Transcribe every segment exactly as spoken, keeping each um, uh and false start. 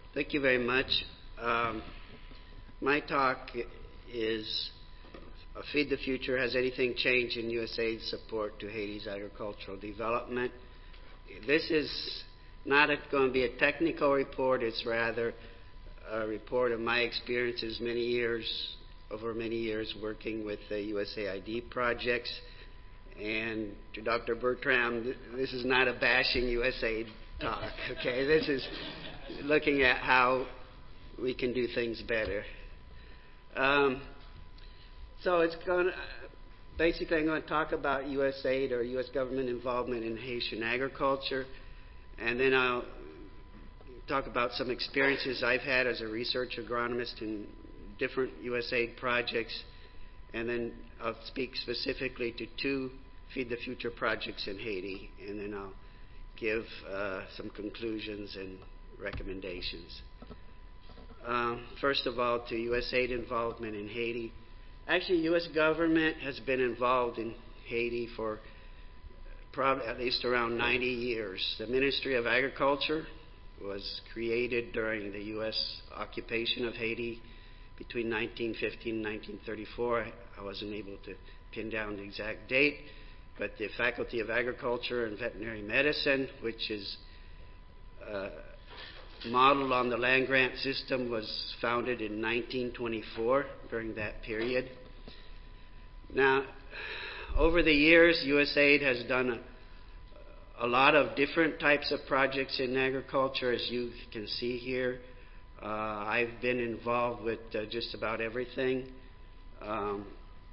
Thank you very much. Um, my talk is uh, Feed the Future. Has anything changed in U S A I D support to Haiti's agricultural development? This is not a, going to be a technical report. It's rather a report of my experiences many years, over many years working with the U S A I D projects. And to Doctor Bertram, this is not a bashing U S A I D talk, okay? This is looking at how we can do things better. Um, so it's going to, basically I'm going to talk about U S A I D or U S government involvement in Haitian agriculture, and then I'll talk about some experiences I've had as a research agronomist in different U S A I D projects, and then I'll speak specifically to two Feed the Future projects in Haiti, and then I'll give uh, some conclusions and recommendations. Um, first of all, to U S A I D involvement in Haiti. Actually, U S government has been involved in Haiti for probably at least around ninety years. The Ministry of Agriculture was created during the U S occupation of Haiti between nineteen fifteen and nineteen thirty-four. I wasn't able to pin down the exact date, but the Faculty of Agriculture and Veterinary Medicine, which is uh, modeled on the land grant system, was founded in nineteen twenty-four during that period. Now, over the years, U S A I D has done a, a lot of different types of projects in agriculture, as you can see here. Uh, I've been involved with uh, just about everything. Um,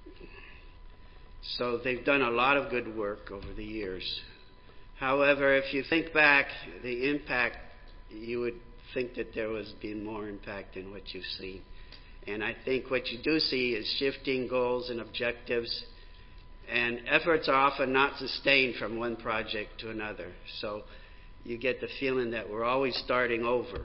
so they've done a lot of good work over the years. However, if you think back, the impact, you would think that there was been more impact than what you've seen. And I think what you do see is shifting goals and objectives, and efforts are often not sustained from one project to another. So you get the feeling that we're always starting over.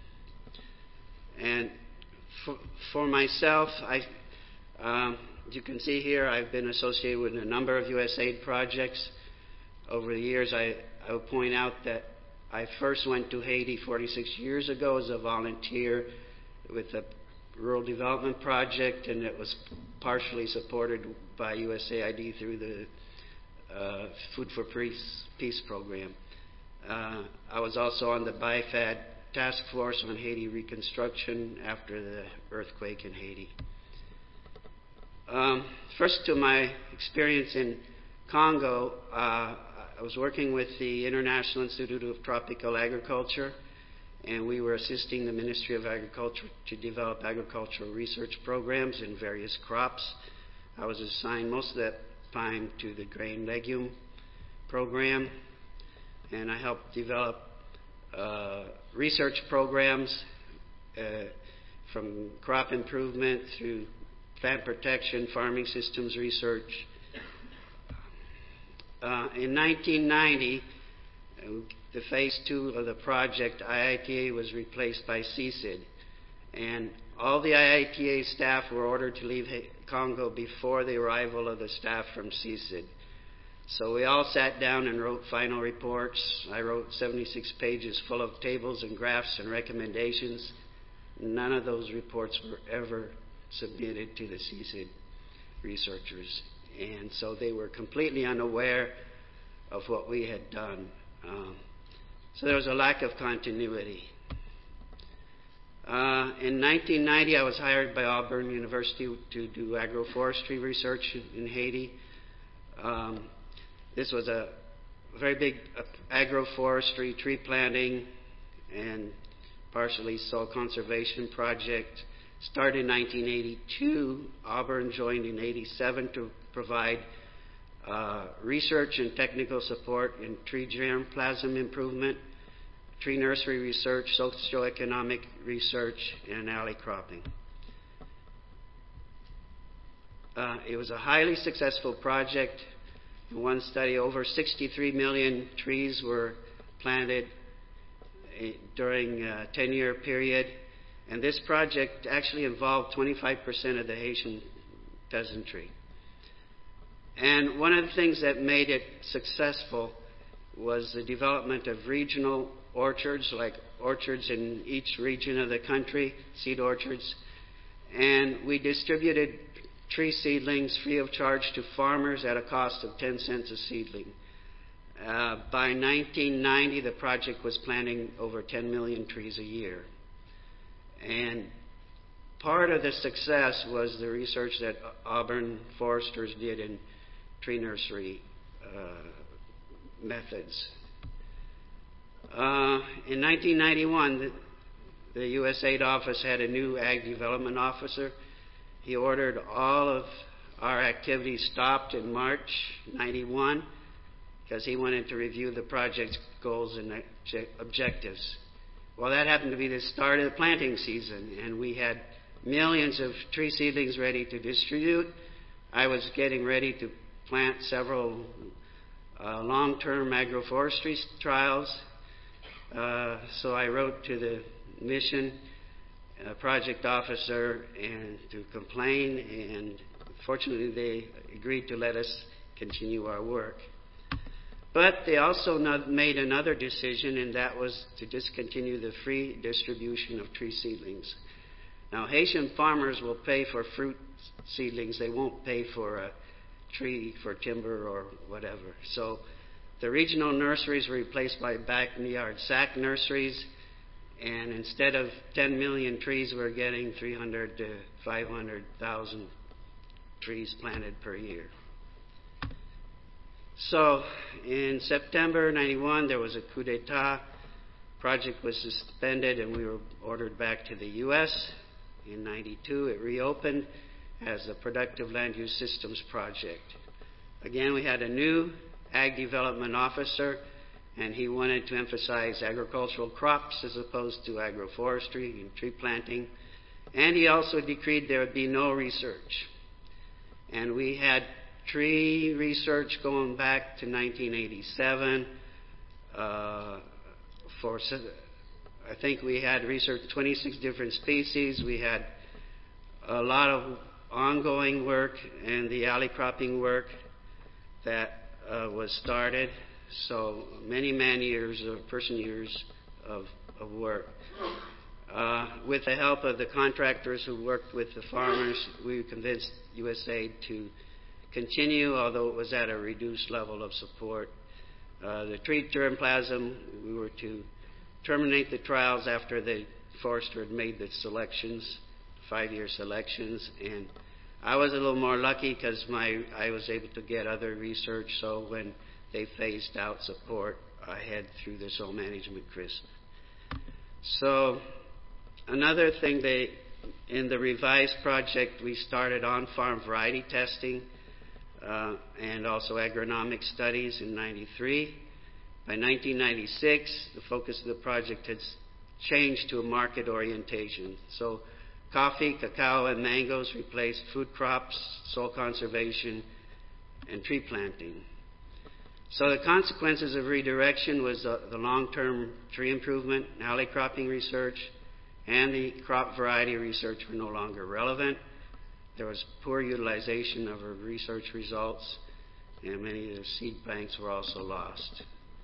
And for, for myself, I, um, you can see here, I've been associated with a number of U S A I D projects. Over the years, I, I will point out that I first went to Haiti forty-six years ago as a volunteer with a rural development project, and it was partially supported by U S A I D through the uh, Food for Peace, Peace program. Uh, I was also on the B I F A D task force on Haiti reconstruction after the earthquake in Haiti. Um, first, to my experience in Congo, uh, I was working with the International Institute of Tropical Agriculture, and we were assisting the Ministry of Agriculture to develop agricultural research programs in various crops. I was assigned most of that time to the grain legume program, and I helped develop uh, research programs uh, from crop improvement through plant protection, farming systems research. Uh, in nineteen ninety, uh, the phase two of the project, I I T A was replaced by C S I D, and all the I I T A staff were ordered to leave Congo before the arrival of the staff from C S I D. So we all sat down and wrote final reports. I wrote seventy-six pages full of tables and graphs and recommendations. None of those reports were ever submitted to the C S I D researchers. And so they were completely unaware of what we had done. Um, so there was a lack of continuity. Uh, in nineteen ninety, I was hired by Auburn University to do agroforestry research in, in Haiti. Um, this was a very big uh, agroforestry, tree planting, and partially soil conservation project. Started in nineteen eighty-two. Auburn joined in eighty-seven to provide uh, research and technical support in tree germplasm improvement, tree nursery research, socioeconomic research, and alley cropping. Uh, it was a highly successful project. In one study, over sixty-three million trees were planted during a ten-year period. And this project actually involved twenty-five percent of the Haitian peasantry. And one of the things that made it successful was the development of regional orchards, like orchards in each region of the country, seed orchards. And we distributed tree seedlings free of charge to farmers at a cost of ten cents a seedling. Uh, by nineteen ninety, the project was planting over ten million trees a year. And part of the success was the research that Auburn foresters did in tree nursery uh, methods. Uh, in nineteen ninety-one, the, the U S A I D office had a new ag development officer. He ordered all of our activities stopped in March ninety-one because he wanted to review the project's goals and objectives. Well, that happened to be the start of the planting season, and we had millions of tree seedlings ready to distribute. I was getting ready to plant several uh, long-term agroforestry trials. Uh, so I wrote to the mission uh, project officer and to complain, and fortunately they agreed to let us continue our work. But they also not made another decision, and that was to discontinue the free distribution of tree seedlings. Now, Haitian farmers will pay for fruit seedlings. They won't pay for a tree for timber or whatever. So the regional nurseries were replaced by backyard sack nurseries, and instead of ten million trees, we're getting three hundred to five hundred thousand trees planted per year. So in September ninety-one, there was a coup d'etat. Project was suspended, and we were ordered back to the U S In ninety-two, it reopened as the Productive Land Use Systems Project. Again, we had a new ag development officer, and he wanted to emphasize agricultural crops as opposed to agroforestry and tree planting. And he also decreed there would be no research. And we had tree research going back to nineteen eighty-seven. Uh, for I think we had researched twenty-six different species. We had a lot of ongoing work and the alley cropping work that uh, was started. So many man years or person years of, of work. Uh, with the help of the contractors who worked with the farmers, we convinced U S A I D to continue, although it was at a reduced level of support. Uh, the tree germplasm, we were to terminate the trials after the forester had made the selections, five-year selections, and I was a little more lucky because my I was able to get other research. So when they phased out support, I had through the soil management C R I S P. So another thing, they in the revised project, we started on-farm variety testing uh, and also agronomic studies in ninety-three. By nineteen ninety-six, the focus of the project had changed to a market orientation. So coffee, cacao, and mangoes replaced food crops, soil conservation, and tree planting. So the consequences of redirection was uh, the long-term tree improvement, alley cropping research, and the crop variety research were no longer relevant. There was poor utilization of our research results, and many of the seed banks were also lost.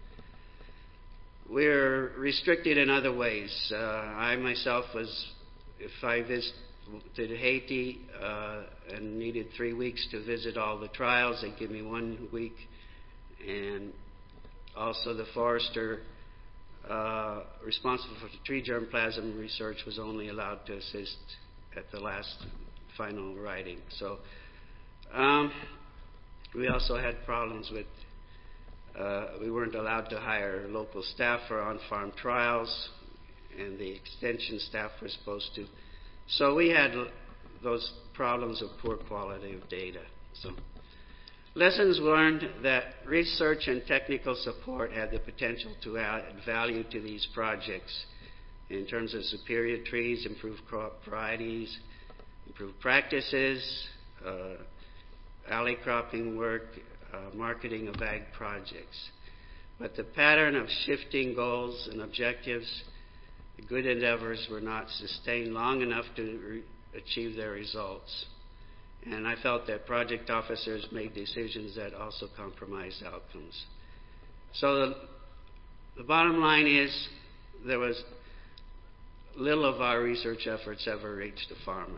We're restricted in other ways. Uh, I myself was, if I visited Haiti uh, and needed three weeks to visit all the trials, they'd give me one week. And also the forester uh, responsible for the tree germplasm research was only allowed to assist at the last final writing. So um, we also had problems with Uh, we weren't allowed to hire local staff for on-farm trials, and the extension staff were supposed to. So we had l- those problems of poor quality of data. So lessons learned that research and technical support had the potential to add value to these projects in terms of superior trees, improved crop varieties, improved practices, uh, alley cropping work, Uh, marketing of ag projects. But the pattern of shifting goals and objectives, the good endeavors were not sustained long enough to re- achieve their results. And I felt that project officers made decisions that also compromised outcomes. So the, the bottom line is there was little of our research efforts ever reached the farmer.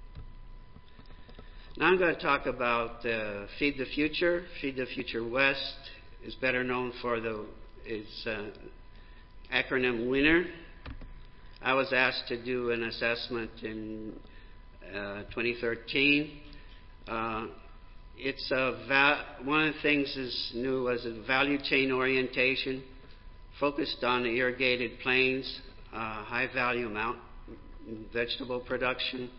Now I'm going to talk about uh, Feed the Future. Feed the Future West is better known for the, its uh, acronym WINNER. I was asked to do an assessment in uh, twenty thirteen. Uh, it's a va- one of the things is new was a value chain orientation, focused on the irrigated plains, uh, high value mount vegetable production.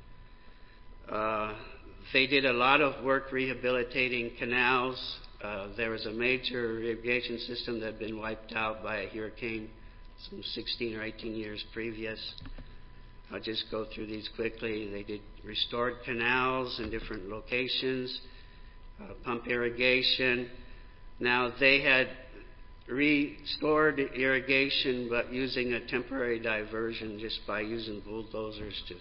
Uh, they did a lot of work rehabilitating canals. Uh, there was a major irrigation system that had been wiped out by a hurricane some sixteen or eighteen years previous. I'll just go through these quickly. They did restored canals in different locations, uh, pump irrigation. Now, they had restored irrigation, but using a temporary diversion just by using bulldozers to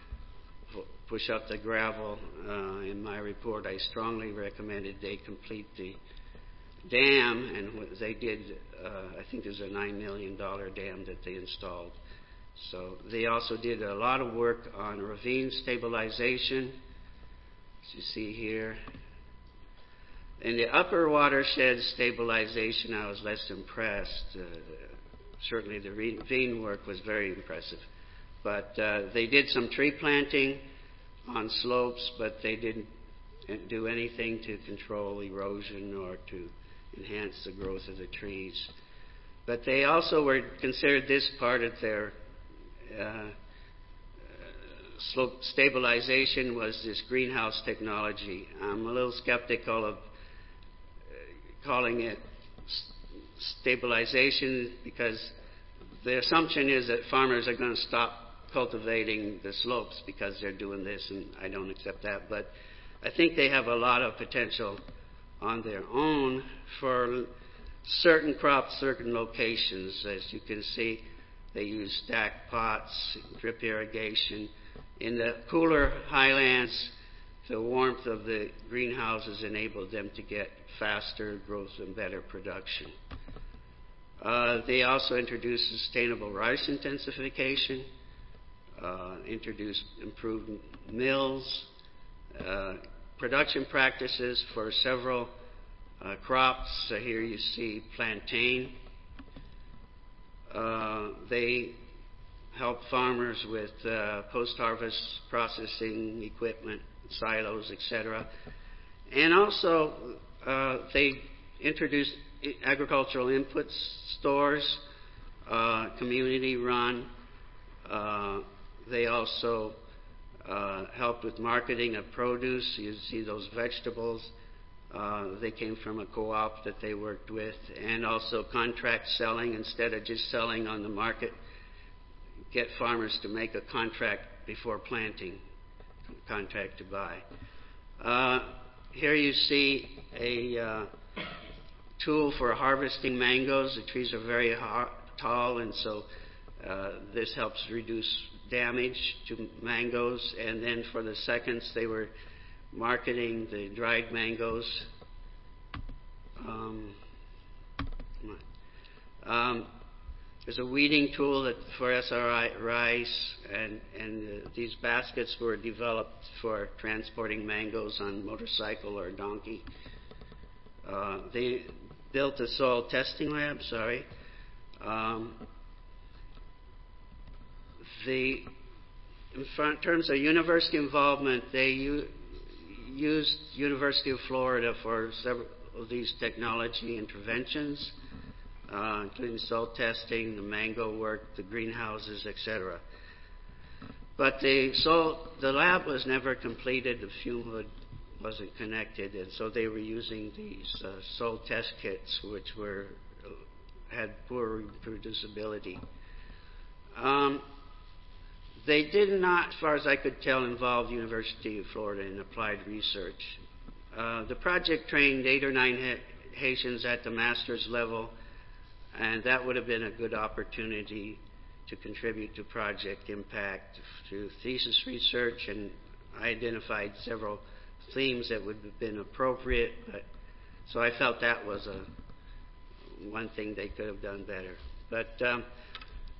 push up the gravel. Uh, in my report, I strongly recommended they complete the dam, and they did. Uh, I think there's a nine million dollars dam that they installed. So they also did a lot of work on ravine stabilization, as you see here. In the upper watershed stabilization, I was less impressed. Uh, certainly the ravine work was very impressive. But uh, they did some tree planting on slopes, but they didn't do anything to control erosion or to enhance the growth of the trees. But they also were considered this part of their uh, slope stabilization was this greenhouse technology. I'm a little skeptical of calling it stabilization because the assumption is that farmers are going to stop cultivating the slopes because they're doing this, and I don't accept that. But I think they have a lot of potential on their own for certain crops, certain locations. As you can see, they use stacked pots, drip irrigation. In the cooler highlands, the warmth of the greenhouses enabled them to get faster growth and better production. Uh, they also introduced sustainable rice intensification, uh, introduced improved mills, uh, production practices for several uh, crops. So here you see plantain. Uh, they help farmers with uh, post-harvest processing equipment, silos, et cetera. And also, uh, they introduced agricultural input stores, uh, community-run. Uh, they also uh, helped with marketing of produce. You see those vegetables. Uh, they came from a co-op that they worked with, and also contract selling instead of just selling on the market. Get farmers to make a contract before planting, contract to buy. Uh, here you see a uh, tool for harvesting mangoes. The trees are very ha- tall, and so uh, this helps reduce damage to mangoes. And then for the seconds, they were marketing the dried mangoes. Um, um, there's a weeding tool that for S R I rice, and, and uh, these baskets were developed for transporting mangoes on motorcycle or donkey. Uh, they built a soil testing lab, sorry. Um, the, in front, terms of university involvement, they u- used University of Florida for several of these technology interventions, uh, including soil testing, the mango work, the greenhouses, et cetera. But the, soil, the lab was never completed. The fume hood wasn't connected, and so they were using these uh, soil test kits, which were had poor reproducibility. Um, they did not, as far as I could tell, involve the University of Florida in applied research. Uh, the project trained eight or nine ha- Haitians at the master's level, and that would have been a good opportunity to contribute to project impact through thesis research, and I identified several themes that would have been appropriate, but so I felt that was a one thing they could have done better. But um,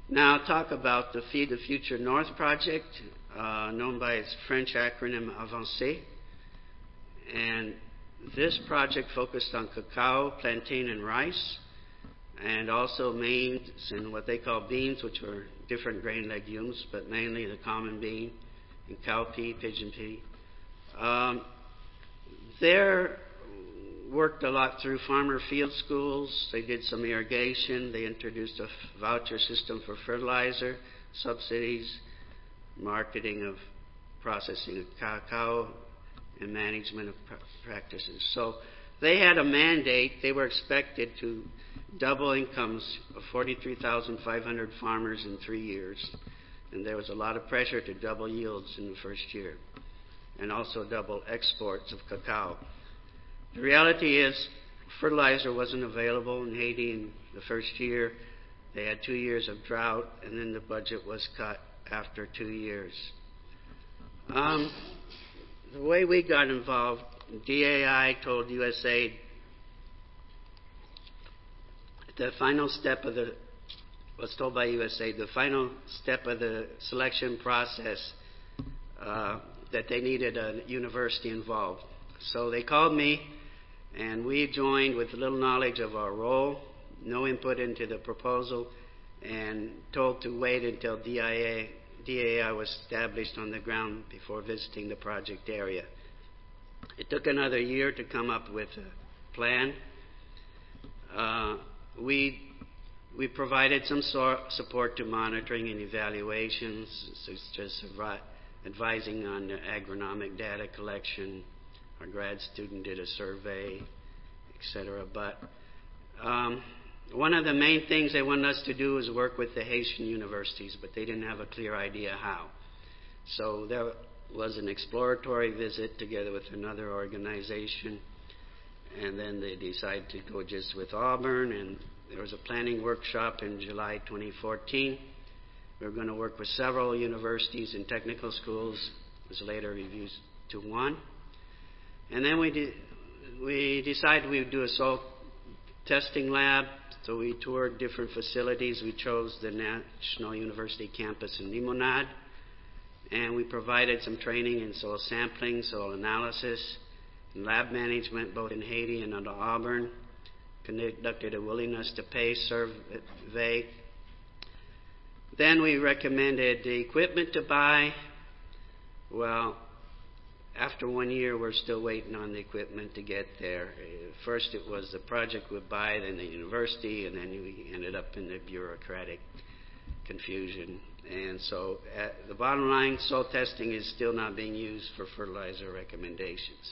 Now I'll talk about the Feed the Future North project, uh, known by its French acronym AVANCE. And this project focused on cacao, plantain, and rice, and also maize and what they call beans, which were different grain legumes, but mainly the common bean, and cowpea, pigeon pea. Um, there worked a lot through farmer field schools. They did some irrigation. They introduced a voucher system for fertilizer, subsidies, marketing of processing of cacao, and management of practices. So they had a mandate. They were expected to double incomes of forty-three thousand five hundred farmers in three years. And there was a lot of pressure to double yields in the first year, and also double exports of cacao. The reality is fertilizer wasn't available in Haiti in the first year. They had two years of drought, and then the budget was cut after two years. Um, the way we got involved, D A I told U S A I D the final step of the, was told by U S A I D, the final step of the selection process, uh, that they needed a university involved. So they called me, and we joined with little knowledge of our role, no input into the proposal, and told to wait until D A I was established on the ground before visiting the project area. It took another year to come up with a plan. Uh, we, we provided some sort support to monitoring and evaluations, such as advising on agronomic data collection. Our grad student did a survey, et cetera. But um, one of the main things they wanted us to do was work with the Haitian universities, but they didn't have a clear idea how. So there was an exploratory visit together with another organization, and then they decided to go just with Auburn, and there was a planning workshop in July twenty fourteen. We were going to work with several universities and technical schools. It was later reduced to one. And then we, de- we decided we would do a soil testing lab, so we toured different facilities. We chose the National University campus in Limonade, and we provided some training in soil sampling, soil analysis, and lab management, both in Haiti and at Auburn. Conducted a willingness to pay survey. Then we recommended the equipment to buy. Well, after one year, we're still waiting on the equipment to get there. First, it was the project would buy, then the university, and then we ended up in the bureaucratic confusion. And so, at the bottom line, soil testing is still not being used for fertilizer recommendations.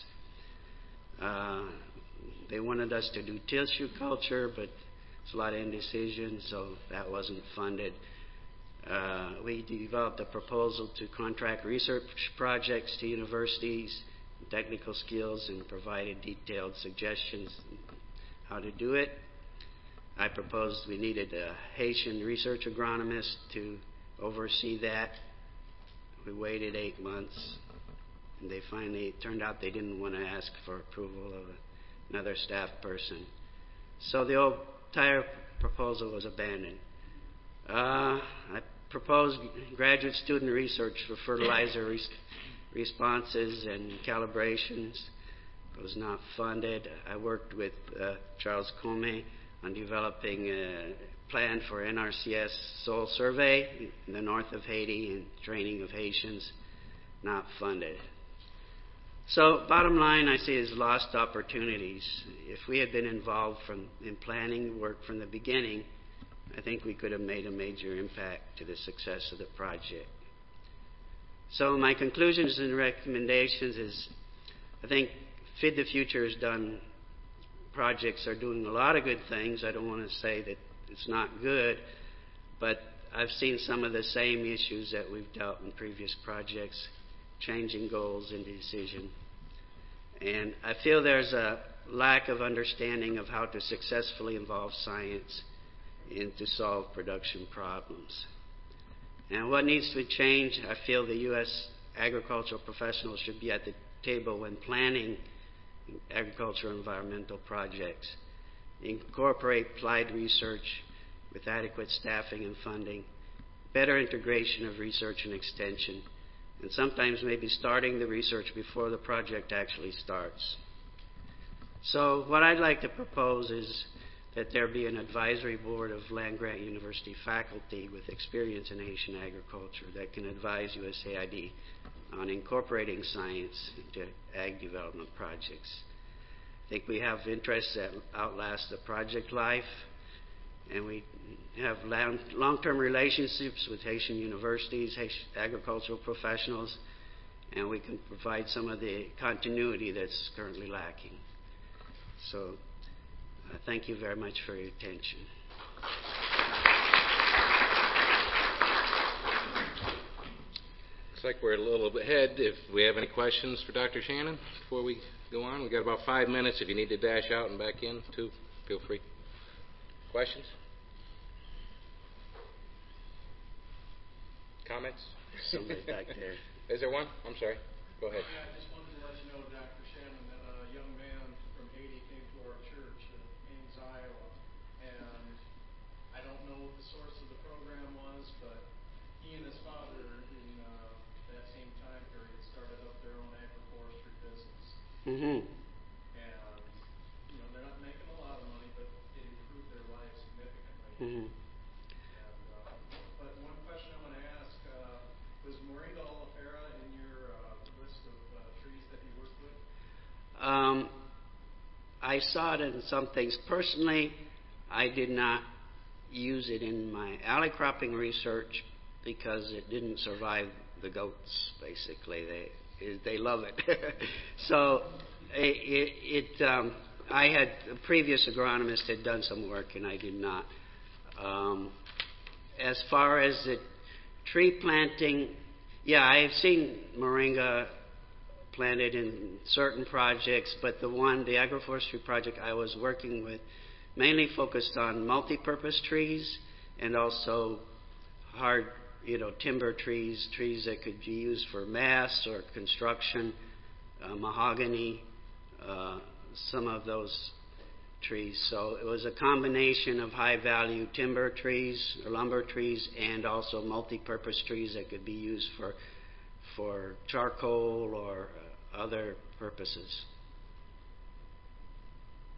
Uh, they wanted us to do tissue culture, but it's a lot of indecision, so that wasn't funded. Uh, we developed a proposal to contract research projects to universities, technical skills, and provided detailed suggestions on how to do it. I proposed we needed a Haitian research agronomist to oversee that. We waited eight months, and they finally, it turned out they didn't want to ask for approval of another staff person. So the whole entire proposal was abandoned. Uh, I proposed graduate student research for fertilizer res- responses and calibrations. It was not funded. I worked with uh, Charles Comey on developing a plan for N R C S soil survey in the north of Haiti and training of Haitians, not funded. So bottom line I see is lost opportunities. If we had been involved from, in planning work from the beginning, I think we could have made a major impact to the success of the project. So my conclusions and recommendations is, I think Feed the Future has done, projects are doing a lot of good things. I don't want to say that it's not good, but I've seen some of the same issues that we've dealt in previous projects, changing goals and decision. And I feel there's a lack of understanding of how to successfully involve science and to solve production problems. And what needs to change, I feel the U S agricultural professionals should be at the table when planning agricultural environmental projects. Incorporate applied research with adequate staffing and funding, better integration of research and extension, and sometimes maybe starting the research before the project actually starts. So what I'd like to propose is that there be an advisory board of land-grant university faculty with experience in Haitian agriculture that can advise U S A I D on incorporating science into ag development projects. I think we have interests that outlast the project life, and we have long-term relationships with Haitian universities, Haitian agricultural professionals, and we can provide some of the continuity that's currently lacking. So uh, thank you very much for your attention. Looks like we're a little bit ahead. If we have any questions for Doctor Shannon before we go on, we've got about five minutes. If you need to dash out and back in, too, feel free. Questions? Comments? Somebody back there. Is there one? I'm sorry. Go ahead. Yeah, I just wanted to let you know, Doctor Shannon, that a young man from Haiti came to our church in Ames, Iowa, and I don't know what the source of the program was, but he and his father in uh, that same time period started up their own agroforestry business. Mm-hmm. And, you know, they're not making a lot of money, but it improved their lives significantly. Mm-hmm. And, uh, but one question I want to ask, uh, was Moringa oleifera in your uh, list of uh, trees that you work with? Um, I saw it in some things. Personally, I did not use it in my alley cropping research because it didn't survive the goats, basically. They they love it. So it, it um, I had, a previous agronomist had done some work, and I did not. Um, as far as the tree planting, yeah, I've seen moringa planted in certain projects, but the one, the agroforestry project I was working with, mainly focused on multi-purpose trees and also hard, you know, timber trees, trees that could be used for mass or construction, uh, mahogany, uh, some of those trees. So it was a combination of high-value timber trees or lumber trees and also multi-purpose trees that could be used for for charcoal or uh, other purposes.